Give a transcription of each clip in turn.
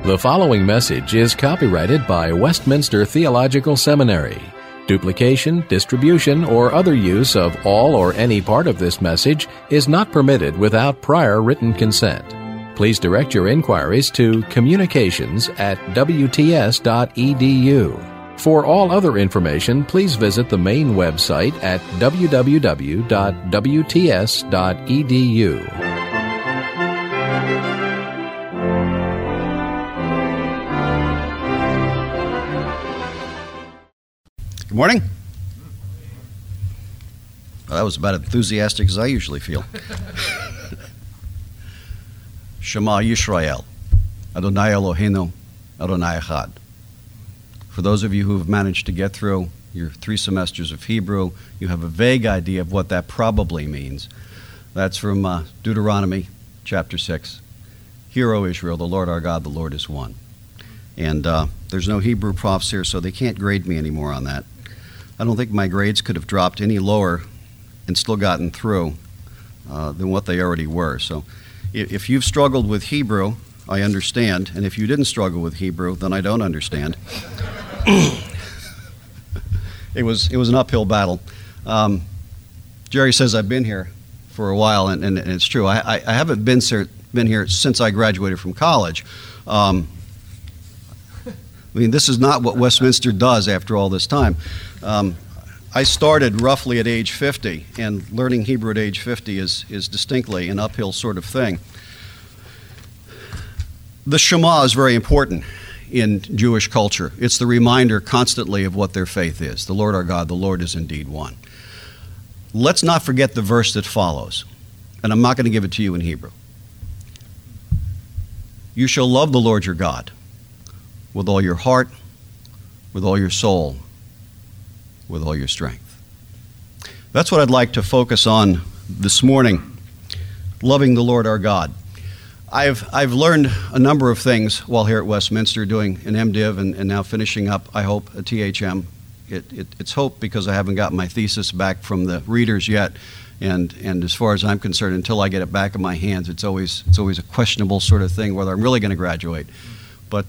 The following message is copyrighted by Westminster Theological Seminary. Duplication, distribution, or other use of all or any part of this message is not permitted without prior written consent. Please direct your inquiries to communications@wts.edu. For all other information, please visit the main website at www.wts.edu. Good morning. Well, that was about as enthusiastic as I usually feel. Shema Yisrael, Adonai Eloheinu, Adonai Echad. For those of you who have managed to get through your 3 semesters of Hebrew, you have a vague idea of what that probably means. That's from Deuteronomy chapter 6. Hear, O Israel, the Lord our God, the Lord is one. And there's no Hebrew profs here, so they can't grade me anymore on that. I don't think my grades could have dropped any lower and still gotten through than what they already were. So if you've struggled with Hebrew, I understand. And if you didn't struggle with Hebrew, then I don't understand. It was an uphill battle. Jerry says I've been here for a while, and it's true. I haven't been here since I graduated from college. I mean, this is not what Westminster does after all this time. I started roughly at age 50, and learning Hebrew at age 50 is distinctly an uphill sort of thing. The Shema is very important in Jewish culture. It's the reminder constantly of what their faith is. The Lord our God, the Lord is indeed one. Let's not forget the verse that follows, and I'm not going to give it to you in Hebrew. You shall love the Lord your God with all your heart, with all your soul, with all your strength. That's what I'd like to focus on this morning, loving the Lord our God. I've learned a number of things while here at Westminster, doing an MDiv and now finishing up, I hope, a THM. It's hope because I haven't gotten my thesis back from the readers yet, and as far as I'm concerned, until I get it back in my hands, it's always a questionable sort of thing whether I'm really going to graduate. But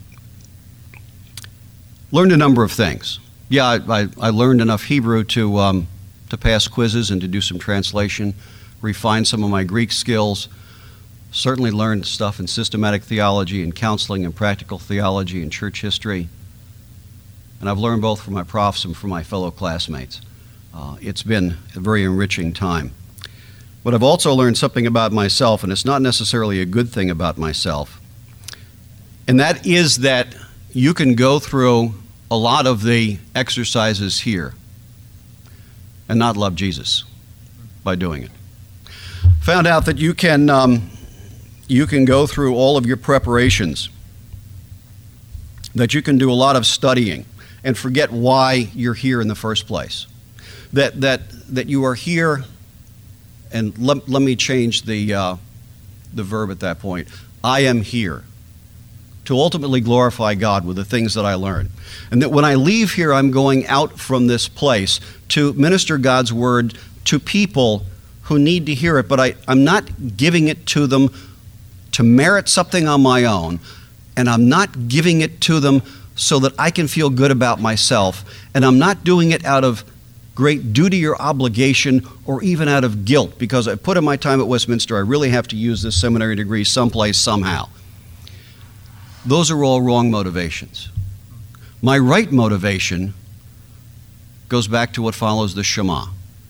learned a number of things. Yeah, I learned enough Hebrew to pass quizzes and to do some translation, refine some of my Greek skills, certainly learned stuff in systematic theology and counseling and practical theology and church history. And I've learned both from my profs and from my fellow classmates. It's been a very enriching time. But I've also learned something about myself, and it's not necessarily a good thing about myself, and that is that you can go through a lot of the exercises here and not love Jesus by doing it. Found out that you can go through all of your preparations, that you can do a lot of studying and forget why you're here in the first place. That you are here, and let me change the verb at that point. I am here to ultimately glorify God with the things that I learn. And that when I leave here, I'm going out from this place to minister God's word to people who need to hear it, but I'm not giving it to them to merit something on my own, and I'm not giving it to them so that I can feel good about myself, and I'm not doing it out of great duty or obligation or even out of guilt, because I put in my time at Westminster, I really have to use this seminary degree someplace, somehow. Those are all wrong motivations. My right motivation goes back to what follows the Shema.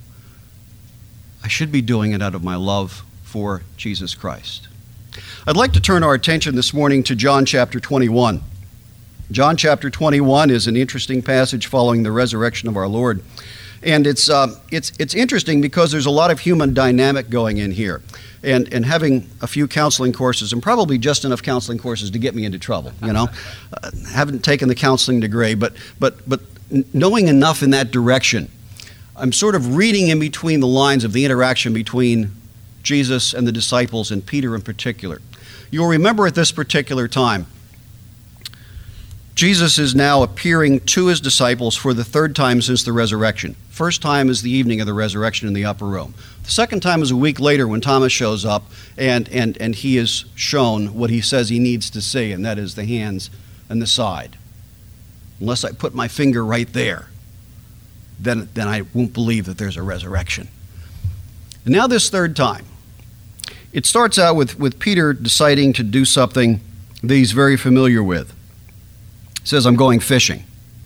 I should be doing it out of my love for Jesus Christ. I'd like to turn our attention this morning to John chapter 21. John chapter 21 is an interesting passage following the resurrection of our Lord. And it's interesting because there's a lot of human dynamic going in here. And having a few counseling courses, and probably just enough counseling courses to get me into trouble, haven't taken the counseling degree, but knowing enough in that direction, I'm sort of reading in between the lines of the interaction between Jesus and the disciples, and Peter in particular. You'll remember at this particular time, Jesus is now appearing to his disciples for the third time since the resurrection. First time is the evening of the resurrection in the upper room. The second time is a week later when Thomas shows up and he is shown what he says he needs to see, and that is the hands and the side. Unless I put my finger right there, then I won't believe that there's a resurrection. And now this third time, it starts out with Peter deciding to do something that he's very familiar with. He says, I'm going fishing.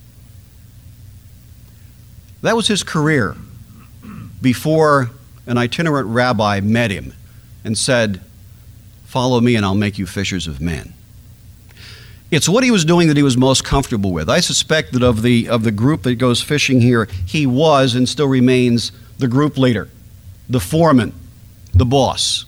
That was his career before an itinerant rabbi met him and said, follow me and I'll make you fishers of men. It's what he was doing that he was most comfortable with. I suspect that of the group that goes fishing here, he was and still remains the group leader, the foreman, the boss.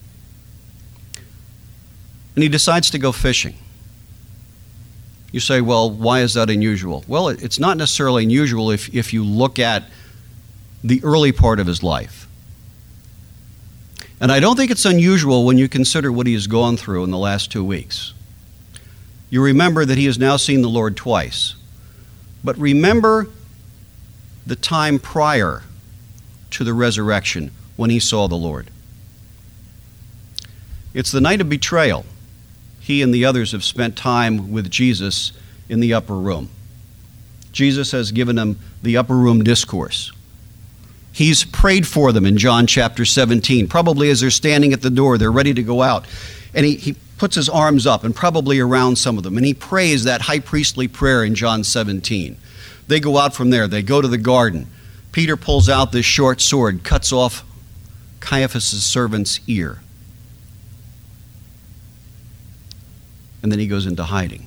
And he decides to go fishing. You say, well, why is that unusual? Well, it's not necessarily unusual if you look at the early part of his life. And I don't think it's unusual when you consider what he has gone through in the last 2 weeks. You remember that he has now seen the Lord twice. But remember the time prior to the resurrection when he saw the Lord. It's the night of betrayal. He and the others have spent time with Jesus in the upper room. Jesus has given them the upper room discourse. He's prayed for them in John chapter 17. Probably as they're standing at the door, they're ready to go out. And he puts his arms up and probably around some of them. And he prays that high priestly prayer in John 17. They go out from there. They go to the garden. Peter pulls out this short sword, cuts off Caiaphas' servant's ear. And then he goes into hiding.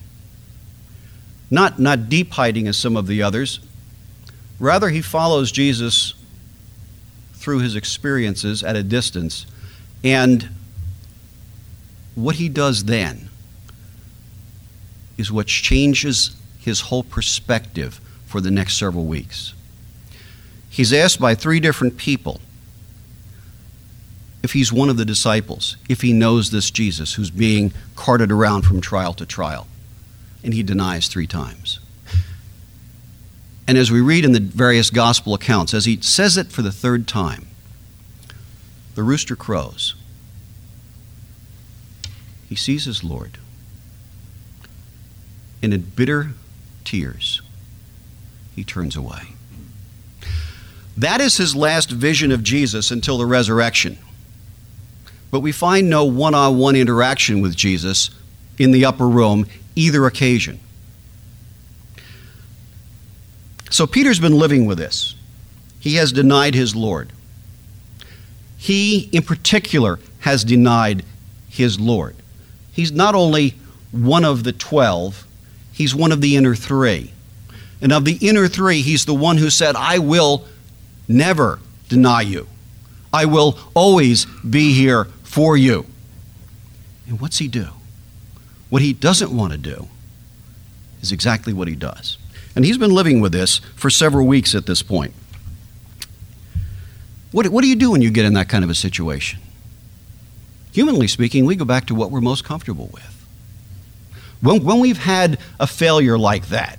Not deep hiding as some of the others. Rather, he follows Jesus through his experiences at a distance. And what he does then is what changes his whole perspective for the next several weeks. He's asked by 3 different people if he's one of the disciples, if he knows this Jesus who's being carted around from trial to trial. And he denies 3 times. And as we read in the various gospel accounts, as he says it for the 3rd time, the rooster crows. He sees his Lord. And in bitter tears, he turns away. That is his last vision of Jesus until the resurrection. But we find no one-on-one interaction with Jesus in the upper room either occasion. So Peter's been living with this. He has denied his Lord. He, in particular, has denied his Lord. He's not only one of the 12, he's one of the inner 3. And of the inner 3, he's the one who said, I will never deny you. I will always be here for you. And what's he do? What he doesn't want to do is exactly what he does. And he's been living with this for several weeks at this point. What do you do when you get in that kind of a situation? Humanly speaking, we go back to what we're most comfortable with. When we've had a failure like that,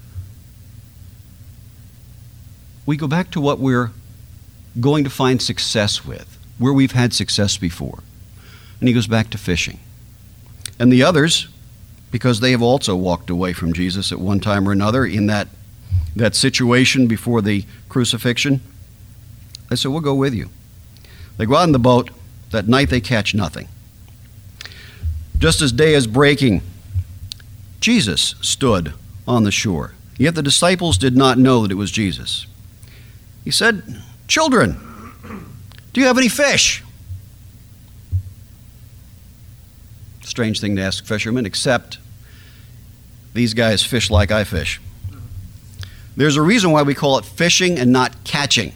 we go back to what we're going to find success with, where we've had success before. And he goes back to fishing. And the others, because they have also walked away from Jesus at one time or another in that situation before the crucifixion, they said, we'll go with you. They go out in the boat. That night they catch nothing. Just as day is breaking, Jesus stood on the shore. Yet the disciples did not know that it was Jesus. He said, children, do you have any fish? Strange thing to ask fishermen, except these guys fish like I fish. There's a reason why we call it fishing and not catching.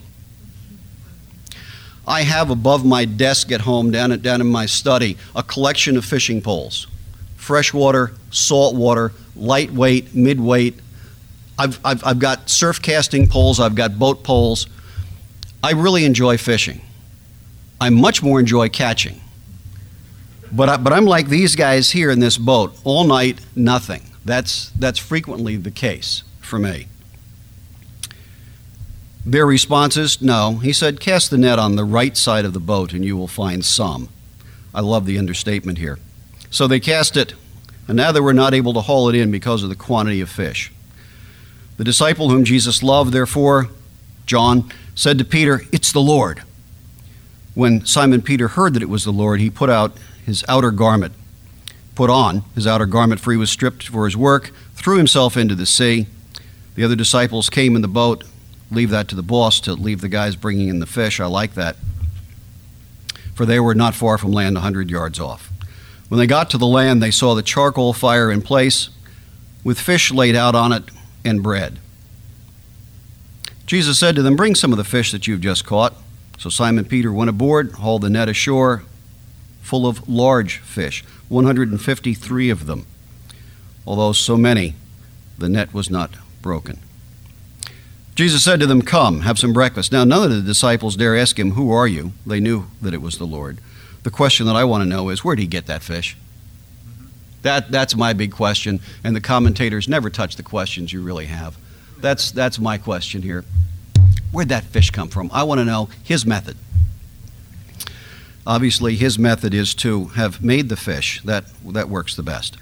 I have above my desk at home, down in my study, a collection of fishing poles. Freshwater, saltwater, lightweight, midweight. I've got surf casting poles, I've got boat poles. I really enjoy fishing. I much more enjoy catching. But I'm like these guys here in this boat. All night, nothing. That's frequently the case for me. Their response is, no. He said, cast the net on the right side of the boat and you will find some. I love the understatement here. So they cast it, and now they were not able to haul it in because of the quantity of fish. The disciple whom Jesus loved, therefore, John, said to Peter, it's the Lord. When Simon Peter heard that it was the Lord, he put on his outer garment, for he was stripped for his work, threw himself into the sea. The other disciples came in the boat. Leave that to the boss to leave the guys bringing in the fish. I like that. For they were not far from land, 100 yards off. When they got to the land, they saw the charcoal fire in place, with fish laid out on it and bread. Jesus said to them, bring some of the fish that you've just caught. So Simon Peter went aboard, hauled the net ashore, full of large fish, 153 of them. Although so many, the net was not broken. Jesus said to them, come, have some breakfast. Now, none of the disciples dare ask him, who are you? They knew that it was the Lord. The question that I want to know is, where did he get that fish? That's my big question, and the commentators never touch the questions you really have. That's my question here. Where'd that fish come from? I want to know his method. Obviously, his method is to have made the fish. That works the best.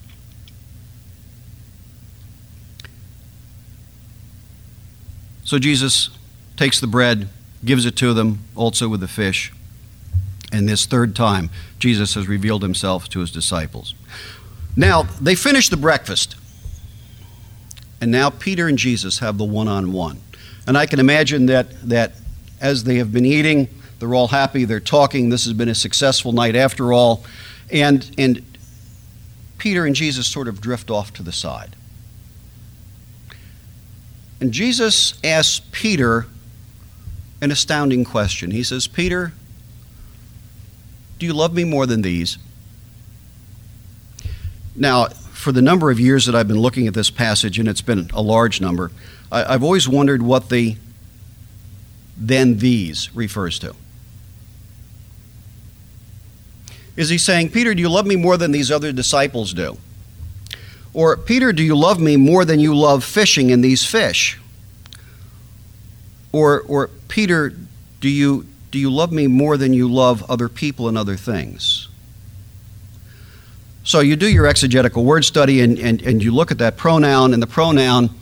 So Jesus takes the bread, gives it to them, also with the fish. And this third time, Jesus has revealed himself to his disciples. Now, they finish the breakfast. And now Peter and Jesus have the one-on-one. And I can imagine that as they have been eating, they're all happy, they're talking. This has been a successful night after all. And Peter and Jesus sort of drift off to the side. And Jesus asks Peter an astounding question. He says, Peter, do you love me more than these? Now, for the number of years that I've been looking at this passage, and it's been a large number, I've always wondered what the "than these" refers to. Is he saying, Peter, do you love me more than these other disciples do? Or, Peter, do you love me more than you love fishing in these fish? Or Peter, do you love me more than you love other people and other things? So you do your exegetical word study and you look at that pronoun, and the pronoun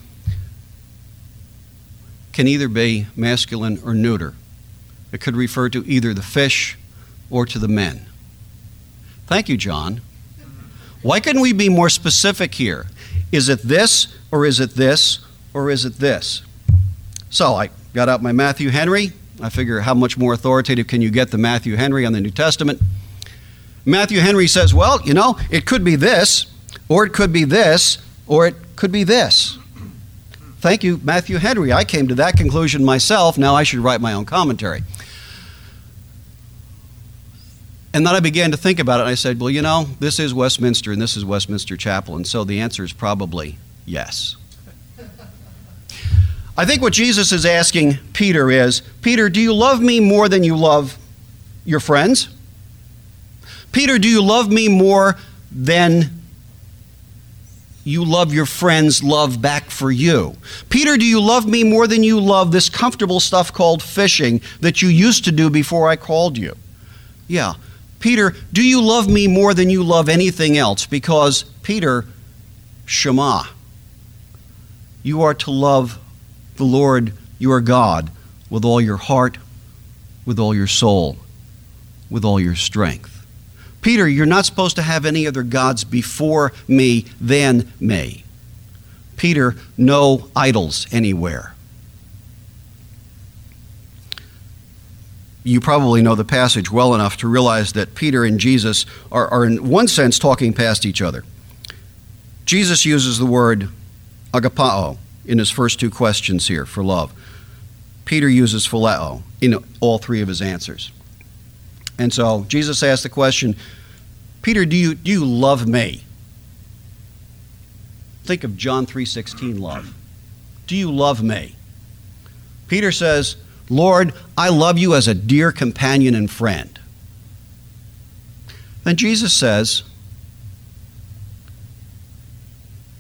can either be masculine or neuter. It could refer to either the fish or to the men. Thank you, John. Why couldn't we be more specific here? Is it this, or is it this, or is it this? So I got out my Matthew Henry. I figure how much more authoritative can you get than Matthew Henry on the New Testament? Matthew Henry says, well, it could be this, or it could be this, or it could be this. Thank you, Matthew Henry. I came to that conclusion myself. Now I should write my own commentary. And then I began to think about it, and I said, well, this is Westminster, and this is Westminster Chapel, and so the answer is probably yes. I think what Jesus is asking Peter is, Peter, do you love me more than you love your friends? Peter, do you love me more than you love your friends' love back for you? Peter, do you love me more than you love this comfortable stuff called fishing that you used to do before I called you? Yeah. Peter, do you love me more than you love anything else? Because, Peter, Shema, you are to love the Lord your God with all your heart, with all your soul, with all your strength. Peter, you're not supposed to have any other gods before me than me. Peter, no idols anywhere. You probably know the passage well enough to realize that Peter and Jesus are in one sense talking past each other. Jesus uses the word agapao in his first two questions here for love. Peter uses phileo in all three of his answers. And so Jesus asked the question, Peter, do you love me? Think of John 3:16 love. Do you love me? Peter says, Lord, I love you as a dear companion and friend. Then Jesus says,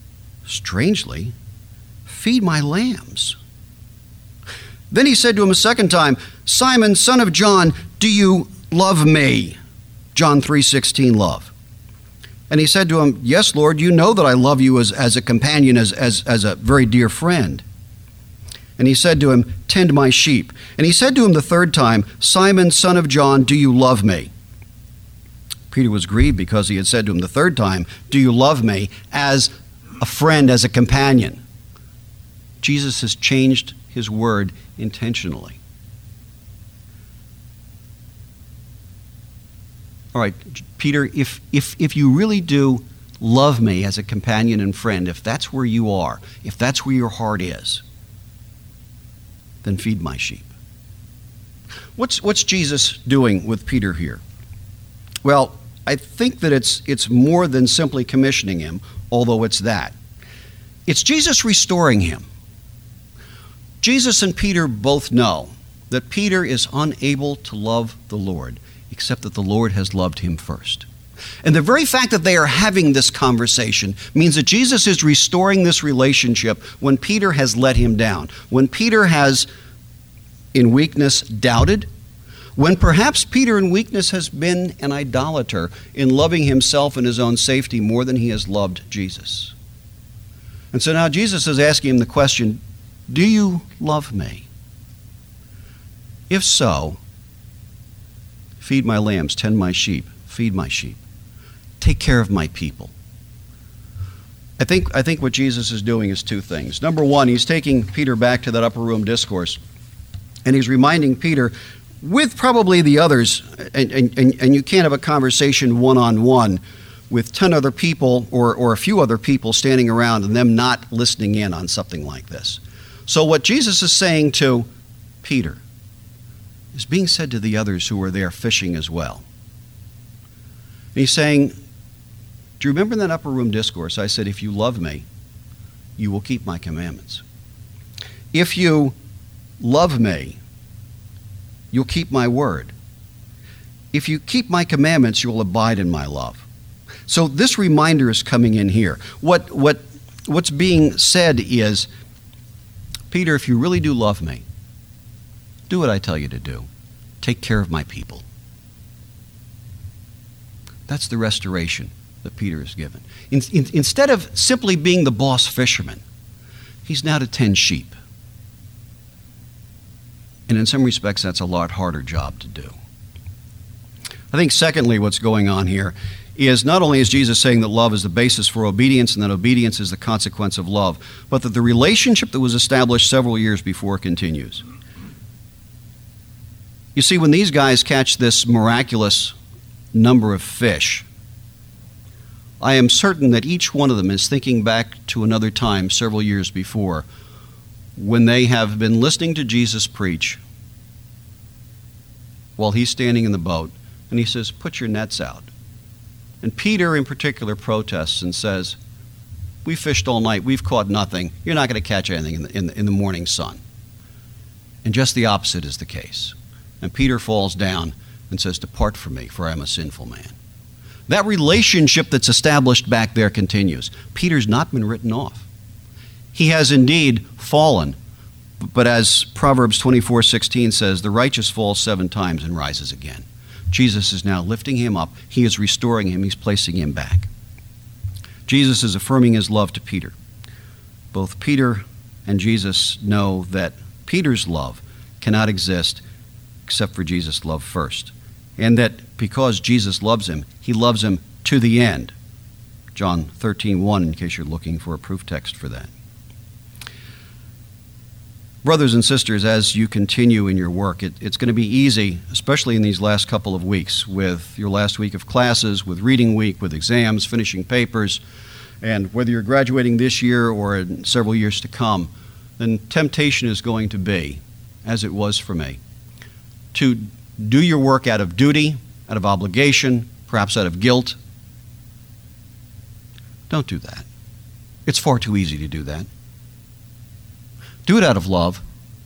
strangely, feed my lambs. Then he said to him a second time, Simon, son of John, do you love me? John 3:16, love. And he said to him, yes, Lord, you know that I love you as a companion, as a very dear friend. And he said to him, tend my sheep. And he said to him the third time, Simon, son of John, do you love me? Peter was grieved because he had said to him the third time, do you love me, as a friend, as a companion. Jesus has changed his word intentionally. All right, Peter, if you really do love me as a companion and friend, if that's where you are, if that's where your heart is, then feed my sheep. What's Jesus doing with Peter here? Well, I think that it's more than simply commissioning him, although it's that. It's Jesus restoring him. Jesus and Peter both know that Peter is unable to love the Lord, except that the Lord has loved him first. And the very fact that they are having this conversation means that Jesus is restoring this relationship when Peter has let him down, when Peter has, in weakness, doubted, when perhaps Peter in weakness has been an idolater in loving himself and his own safety more than he has loved Jesus. And so now Jesus is asking him the question, do you love me? If so, feed my lambs, tend my sheep, feed my sheep. Take care of my people. I think what Jesus is doing is two things. Number one, he's taking Peter back to that upper room discourse, and he's reminding Peter, with probably the others, and you can't have a conversation one-on-one with 10 other people or a few other people standing around and them not listening in on something like this. So what Jesus is saying to Peter is being said to the others who were there fishing as well. And he's saying, do you remember in that upper room discourse I said, if you love me, you will keep my commandments. If you love me, you'll keep my word. If you keep my commandments, you'll abide in my love. So this reminder is coming in here. What's being said is, Peter, if you really do love me, do what I tell you to do. Take care of my people. That's the restoration that Peter is given. Instead of simply being the boss fisherman, he's now to tend sheep. And in some respects, that's a lot harder job to do. I think secondly, what's going on here is not only is Jesus saying that love is the basis for obedience and that obedience is the consequence of love, but that the relationship that was established several years before continues. You see, when these guys catch this miraculous number of fish, I am certain that each one of them is thinking back to another time several years before when they have been listening to Jesus preach while he's standing in the boat, and he says, put your nets out. And Peter in particular protests and says, we fished all night, we've caught nothing, you're not going to catch anything in the morning sun. And just the opposite is the case. And Peter falls down and says, depart from me, for I am a sinful man. That relationship that's established back there continues. Peter's not been written off. He has indeed fallen, but as Proverbs 24:16 says, the righteous falls 7 times and rises again. Jesus is now lifting him up. He is restoring him. He's placing him back. Jesus is affirming his love to Peter. Both Peter and Jesus know that Peter's love cannot exist except for Jesus' love first. And that because Jesus loves him, he loves him to the end. John 13:1, in case you're looking for a proof text for that. Brothers and sisters, as you continue in your work, it's going to be easy, especially in these last couple of weeks, with your last week of classes, with reading week, with exams, finishing papers, and whether you're graduating this year or in several years to come, then temptation is going to be, as it was for me, to do your work out of duty, out of obligation, perhaps out of guilt. Don't do that. It's far too easy to do that. Do it out of love.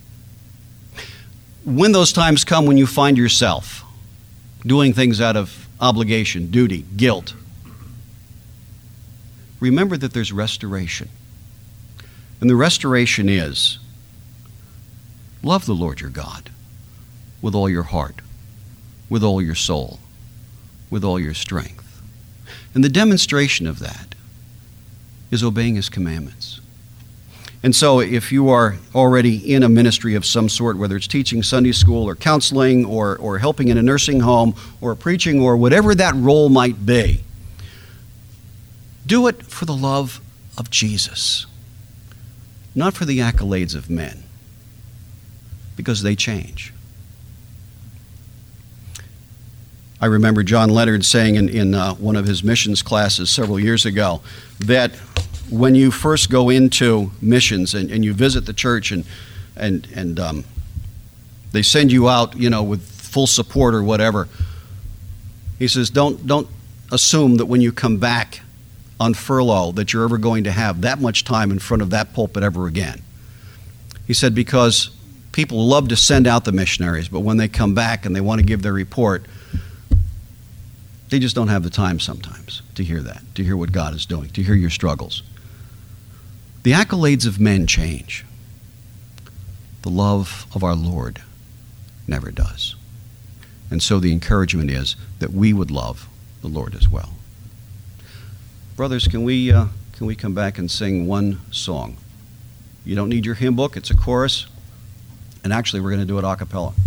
When those times come when you find yourself doing things out of obligation, duty, guilt, remember that there's restoration. And the restoration is love the Lord your God with all your heart, with all your soul, with all your strength. And the demonstration of that is obeying his commandments. And so if you are already in a ministry of some sort, whether it's teaching Sunday school or counseling or helping in a nursing home or preaching or whatever that role might be, do it for the love of Jesus, not for the accolades of men, because they change. I remember John Leonard saying in one of his missions classes several years ago that when you first go into missions and you visit the church and they send you out, with full support or whatever, he says, don't assume that when you come back on furlough that you're ever going to have that much time in front of that pulpit ever again. He said, because people love to send out the missionaries, but when they come back and they want to give their report, they just don't have the time sometimes to hear that, to hear what God is doing, to hear your struggles. The accolades of men change. The love of our Lord never does. And so the encouragement is that we would love the Lord as well. Brothers, can we come back and sing one song? You don't need your hymn book. It's a chorus. And actually, we're going to do it a cappella.